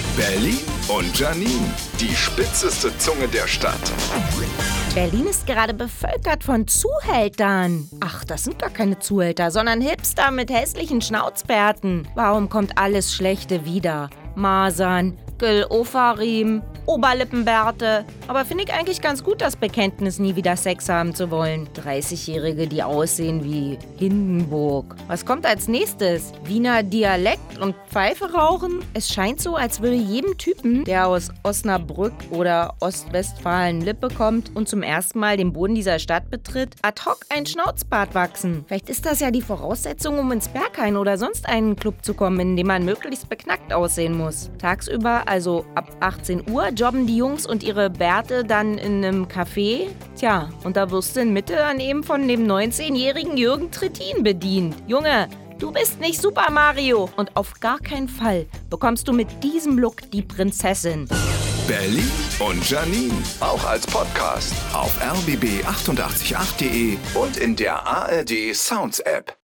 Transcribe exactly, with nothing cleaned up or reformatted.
Berlin und Janine, die spitzeste Zunge der Stadt. Berlin ist gerade bevölkert von Zuhältern. Ach, das sind gar keine Zuhälter, sondern Hipster mit hässlichen Schnauzbärten. Warum kommt alles Schlechte wieder? Masern, Gül-Ofarim, Oberlippenbärte. Aber finde ich eigentlich ganz gut, das Bekenntnis, nie wieder Sex haben zu wollen. dreißigjährige, die aussehen wie Hindenburg. Was kommt als nächstes? Wiener Dialekt und Pfeife rauchen? Es scheint so, als würde jedem Typen, der aus Osnabrück oder Ostwestfalen-Lippe kommt und zum ersten Mal den Boden dieser Stadt betritt, ad hoc ein Schnauzbart wachsen. Vielleicht ist das ja die Voraussetzung, um ins Berghain oder sonst einen Club zu kommen, in dem man möglichst beknackt aussehen muss. Tagsüber, also ab achtzehn Uhr, jobben die Jungs und ihre Bärte dann in einem Café. Tja, und da wirst du in Mitte dann eben von dem neunzehnjährigen Jürgen Trittin bedient. Junge, du bist nicht Super Mario. Und auf gar keinen Fall bekommst du mit diesem Look die Prinzessin. Berlin und Janine, auch als Podcast auf r b b acht acht acht punkt de und in der A R D Sounds App.